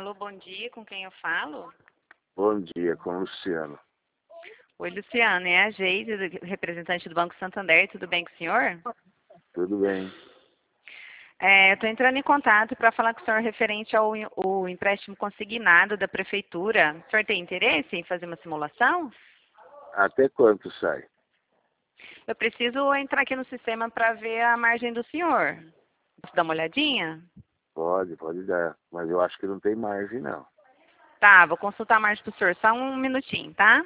Alô, bom dia, com quem eu falo? Bom dia, com o Luciano. Oi, Luciano, é a Geise, representante do Banco Santander, tudo bem com o senhor? Tudo bem? Eu estou entrando em contato para falar com o senhor referente ao o empréstimo consignado da Prefeitura. O senhor tem interesse em fazer uma simulação? Até quanto sai? Eu preciso entrar aqui no sistema para ver a margem do senhor. Posso dar uma olhadinha? Pode dar, mas eu acho que não tem margem, não. Tá, vou consultar a margem para o senhor, só um minutinho, tá?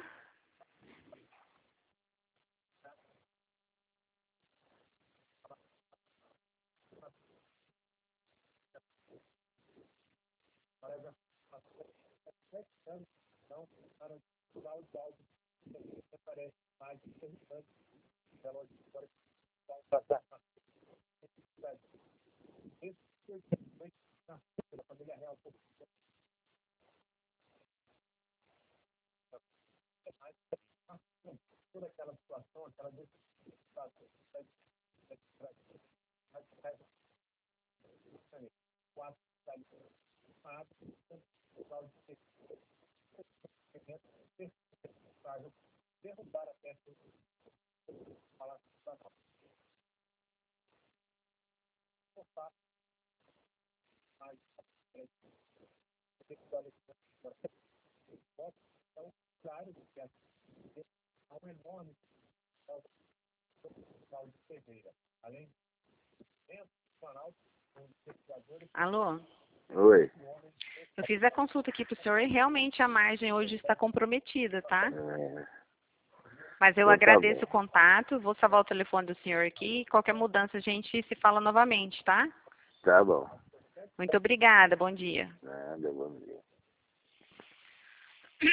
Alô? Oi. Eu fiz a consulta aqui para o senhor e realmente a margem hoje está comprometida, tá? Mas eu Então tá agradeço o bom. contato, vou salvar o telefone do senhor aqui. Qualquer mudança a gente se fala novamente, tá? Tá bom. Muito obrigada, bom dia. Nada, bom dia.